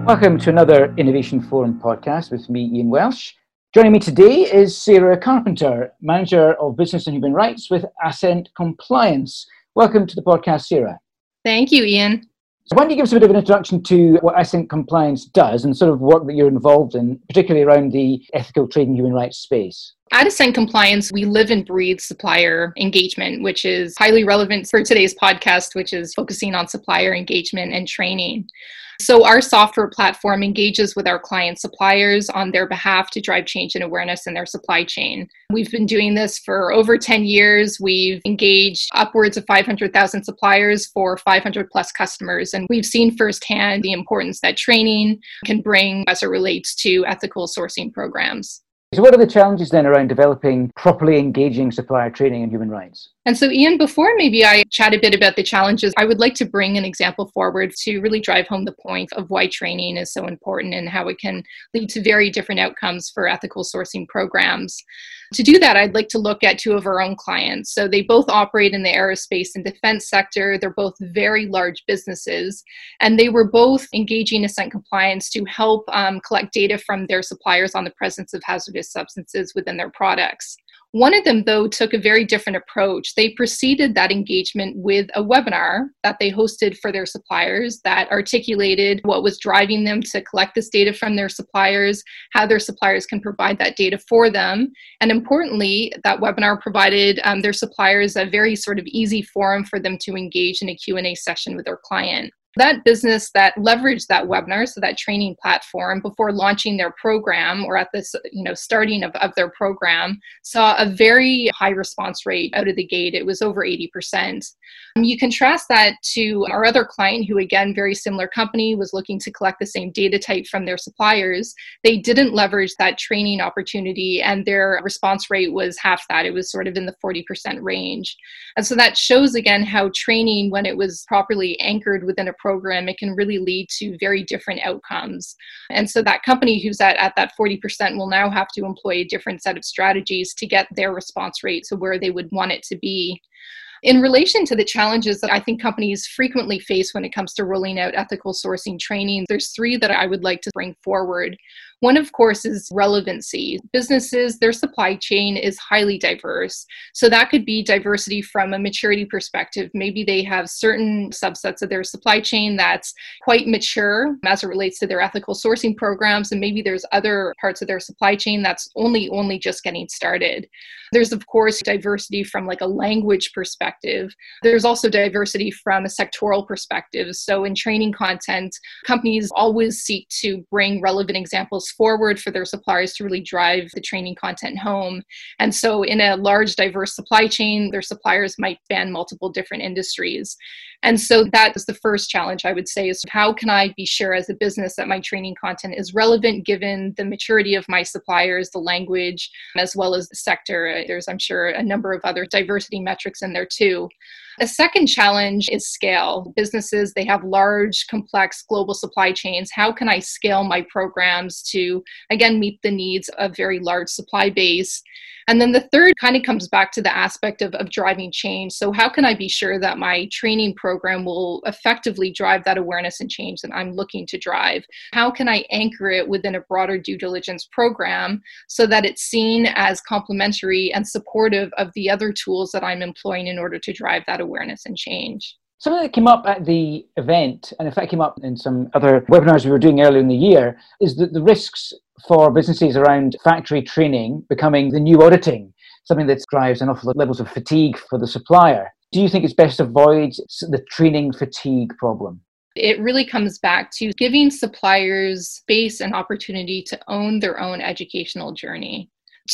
Welcome to another Innovation Forum podcast with me, Ian Welsh. Joining me today is Sarah Carpenter, Manager of Business and Human Rights with Ascent Compliance. Welcome to the podcast, Sarah. Thank you, Ian. So why don't you give us a bit of an introduction to what Ascent Compliance does and sort of work that you're involved in, particularly around the ethical trade and human rights space? At Ascent Compliance, we live and breathe supplier engagement, which is highly relevant for today's podcast, which is focusing on supplier engagement and training. So our software platform engages with our client suppliers on their behalf to drive change and awareness in their supply chain. We've been doing this for over 10 years. We've engaged upwards of 500,000 suppliers for 500 plus customers. And we've seen firsthand the importance that training can bring as it relates to ethical sourcing programs. So what are the challenges then around developing properly engaging supplier training and human rights? And so, Ian, before maybe I chat a bit about the challenges, I would like to bring an example forward to really drive home the point of why training is so important and how it can lead to very different outcomes for ethical sourcing programs. To do that, I'd like to look at two of our own clients. So they both operate in the aerospace and defense sector. They're both very large businesses, and they were both engaging Ascent Compliance to help collect data from their suppliers on the presence of hazardous substances within their products. One of them, though, took a very different approach. They preceded that engagement with a webinar that they hosted for their suppliers that articulated what was driving them to collect this data from their suppliers, how their suppliers can provide that data for them. And importantly, that webinar provided their suppliers a very sort of easy forum for them to engage in a Q&A session with their client. That business that leveraged that webinar, so that training platform, before launching their program or at the starting of their program, saw a very high response rate out of the gate. It was over 80%. You contrast that to our other client, who again, very similar company, was looking to collect the same data type from their suppliers. They didn't leverage that training opportunity, and their response rate was half that. It was sort of in the 40% range. And so that shows again how training, when it was properly anchored within a program, it can really lead to very different outcomes. And so that company who's at that 40% will now have to employ a different set of strategies to get their response rate to where they would want it to be. In relation to the challenges that I think companies frequently face when it comes to rolling out ethical sourcing training, there's three that I would like to bring forward. One, of course, is relevancy. Businesses, their supply chain is highly diverse. So that could be diversity from a maturity perspective. Maybe they have certain subsets of their supply chain that's quite mature as it relates to their ethical sourcing programs. And maybe there's other parts of their supply chain that's only just getting started. There's, of course, diversity from like a language perspective. There's also diversity from a sectoral perspective. So in training content, companies always seek to bring relevant examples forward for their suppliers to really drive the training content home. And so in a large, diverse supply chain, their suppliers might span multiple different industries. And so that is the first challenge, I would say, is how can I be sure as a business that my training content is relevant given the maturity of my suppliers, the language, as well as the sector. There's, I'm sure, a number of other diversity metrics in there too. A second challenge is scale. Businesses, they have large, complex global supply chains. How can I scale my programs to, again, meet the needs of very large supply base? And then the third kind of comes back to the aspect of driving change. So how can I be sure that my training program will effectively drive that awareness and change that I'm looking to drive? How can I anchor it within a broader due diligence program so that it's seen as complementary and supportive of the other tools that I'm employing in order to drive that awareness and change? Something that came up at the event, and in fact came up in some other webinars we were doing earlier in the year, is that the risks for businesses around factory training becoming the new auditing, something that drives an awful lot of levels of fatigue for the supplier. Do you think it's best to avoid the training fatigue problem? It really comes back to giving suppliers space and opportunity to own their own educational journey,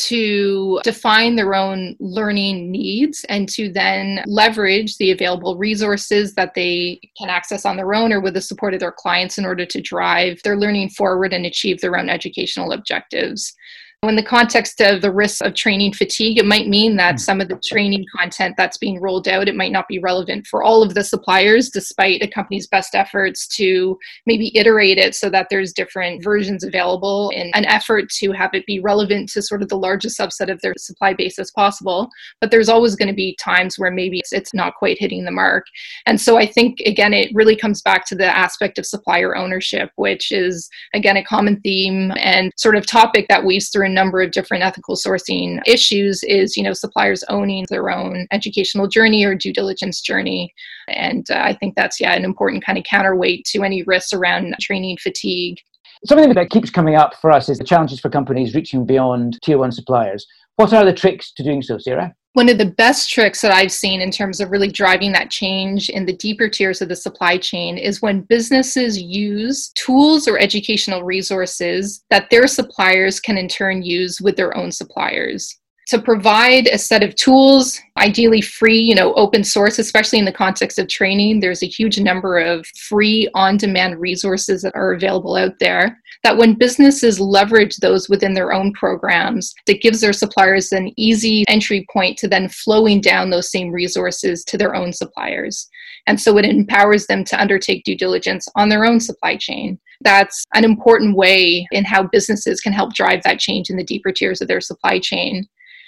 to define their own learning needs, and to then leverage the available resources that they can access on their own or with the support of their clients in order to drive their learning forward and achieve their own educational objectives. In the context of the risks of training fatigue, it might mean that some of the training content that's being rolled out, it might not be relevant for all of the suppliers, despite a company's best efforts to maybe iterate it so that there's different versions available in an effort to have it be relevant to sort of the largest subset of their supply base as possible. But there's always going to be times where maybe it's not quite hitting the mark. And so I think, again, it really comes back to the aspect of supplier ownership, which is, again, a common theme and sort of topic that weaves through a number of different ethical sourcing issues is, suppliers owning their own educational journey or due diligence journey. And I think that's, an important kind of counterweight to any risks around training fatigue. Something that keeps coming up for us is the challenges for companies reaching beyond tier one suppliers. What are the tricks to doing so, Sarah? One of the best tricks that I've seen in terms of really driving that change in the deeper tiers of the supply chain is when businesses use tools or educational resources that their suppliers can in turn use with their own suppliers. To provide a set of tools, ideally free, open source, especially in the context of training, there's a huge number of free on-demand resources that are available out there, that when businesses leverage those within their own programs, it gives their suppliers an easy entry point to then flowing down those same resources to their own suppliers. And so it empowers them to undertake due diligence on their own supply chain. That's an important way in how businesses can help drive that change in the deeper tiers of their supply chain.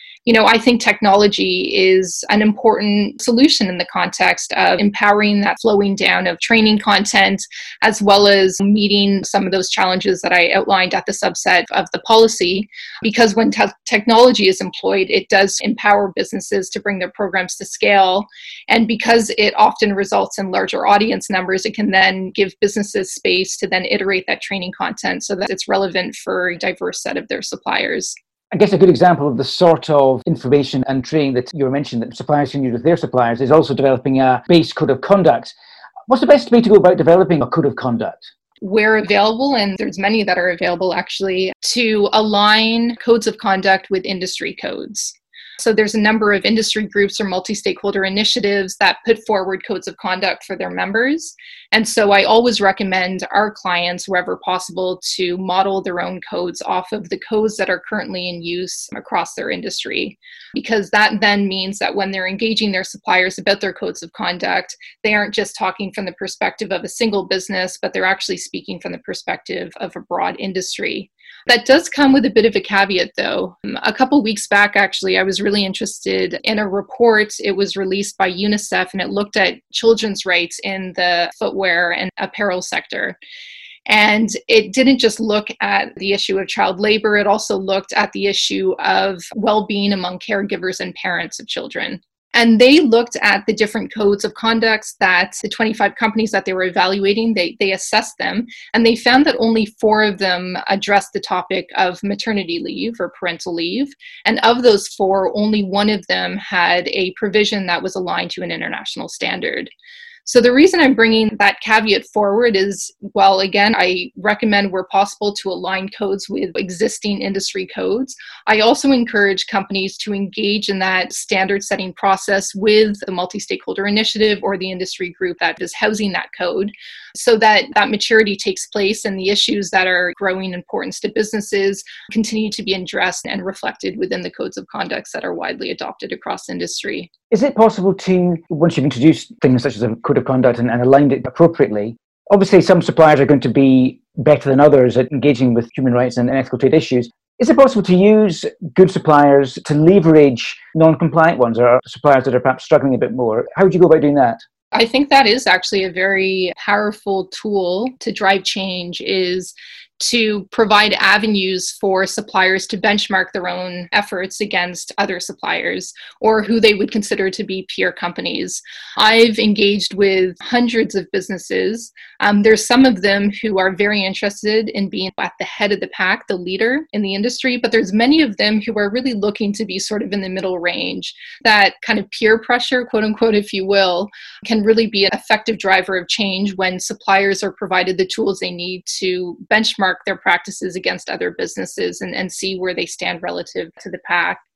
I think technology is an important solution in the context of empowering that flowing down of training content, as well as meeting some of those challenges that I outlined at the subset of the policy. Because when technology is employed, it does empower businesses to bring their programs to scale. And because it often results in larger audience numbers, it can then give businesses space to then iterate that training content so that it's relevant for a diverse set of their suppliers. I guess a good example of the sort of information and training that you were mentioning that suppliers can use with their suppliers is also developing a base code of conduct. What's the best way to go about developing a code of conduct? Where available, and there's many that are available actually, to align codes of conduct with industry codes. So there's a number of industry groups or multi-stakeholder initiatives that put forward codes of conduct for their members. And so I always recommend our clients, wherever possible, to model their own codes off of the codes that are currently in use across their industry, because that then means that when they're engaging their suppliers about their codes of conduct, they aren't just talking from the perspective of a single business, but they're actually speaking from the perspective of a broad industry. That does come with a bit of a caveat, though. A couple weeks back, actually, I was really interested in a report. It was released by UNICEF, and it looked at children's rights in the footwear and apparel sector. And it didn't just look at the issue of child labor, it also looked at the issue of well-being among caregivers and parents of children. And they looked at the different codes of conduct that the 25 companies that they were evaluating, they assessed them, and they found that only 4 of them addressed the topic of maternity leave or parental leave. And of those 4, only 1 of them had a provision that was aligned to an international standard. So the reason I'm bringing that caveat forward is, well, again, I recommend where possible to align codes with existing industry codes. I also encourage companies to engage in that standard setting process with the multi-stakeholder initiative or the industry group that is housing that code, so that that maturity takes place and the issues that are growing importance to businesses continue to be addressed and reflected within the codes of conduct that are widely adopted across industry. Is it possible to, once you've introduced things such as a code of conduct and aligned it appropriately, obviously some suppliers are going to be better than others at engaging with human rights and ethical trade issues. Is it possible to use good suppliers to leverage non-compliant ones or suppliers that are perhaps struggling a bit more? How would you go about doing that? I think that is actually a very powerful tool to drive change, is to provide avenues for suppliers to benchmark their own efforts against other suppliers or who they would consider to be peer companies. I've engaged with hundreds of businesses. There's some of them who are very interested in being at the head of the pack, the leader in the industry, but there's many of them who are really looking to be sort of in the middle range. That kind of peer pressure, quote unquote, if you will, can really be an effective driver of change when suppliers are provided the tools they need to benchmark their practices against other businesses and see where they stand relative to the pack.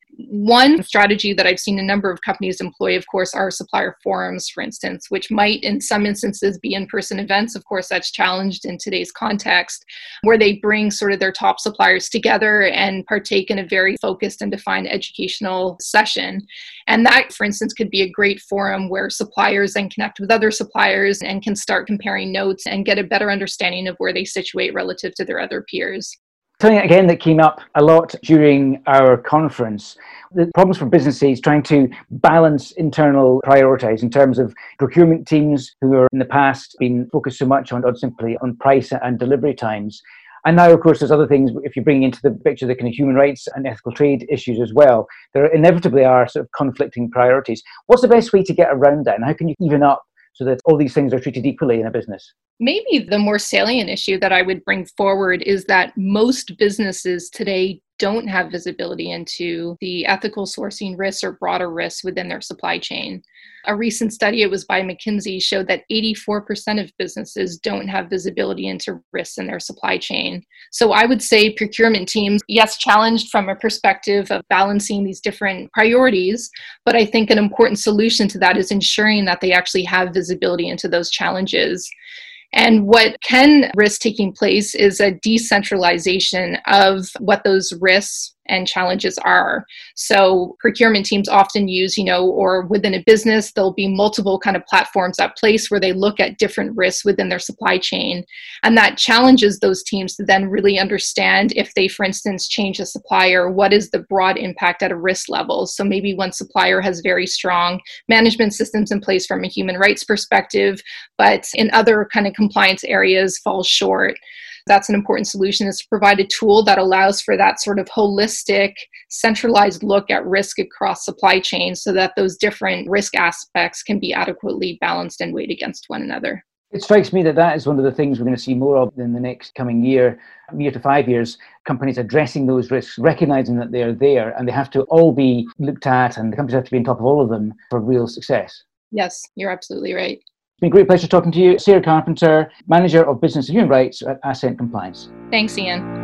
One strategy that I've seen a number of companies employ, of course, are supplier forums, for instance, which might in some instances be in-person events. Of course, that's challenged in today's context, where they bring sort of their top suppliers together and partake in a very focused and defined educational session. And that, for instance, could be a great forum where suppliers then connect with other suppliers and can start comparing notes and get a better understanding of where they situate relative to their other peers. Something again that came up a lot during our conference, the problems for businesses trying to balance internal priorities in terms of procurement teams who are in the past been focused so much on simply on price and delivery times. And now, of course, there's other things, if you bring into the picture the kind of human rights and ethical trade issues as well, there inevitably are sort of conflicting priorities. What's the best way to get around that, and how can you even up so that all these things are treated equally in a business? Maybe the more salient issue that I would bring forward is that most businesses today don't have visibility into the ethical sourcing risks or broader risks within their supply chain. A recent study, it was by McKinsey, showed that 84% of businesses don't have visibility into risks in their supply chain. So I would say procurement teams, yes, challenged from a perspective of balancing these different priorities, but I think an important solution to that is ensuring that they actually have visibility into those challenges. And what can risk taking place is a decentralization of what those risks and challenges are. So procurement teams often use, or within a business, there'll be multiple kind of platforms at place where they look at different risks within their supply chain. And that challenges those teams to then really understand if they, for instance, change a supplier, what is the broad impact at a risk level? So maybe one supplier has very strong management systems in place from a human rights perspective, but in other kind of compliance areas falls short. That's an important solution, is to provide a tool that allows for that sort of holistic, centralized look at risk across supply chains so that those different risk aspects can be adequately balanced and weighed against one another. It strikes me that is one of the things we're going to see more of in the next coming year to 5 years, companies addressing those risks, recognizing that they're there and they have to all be looked at and the companies have to be on top of all of them for real success. Yes, you're absolutely right. It's been a great pleasure talking to you. Sarah Carpenter, Manager of Business and Human Rights at Ascent Compliance. Thanks, Ian.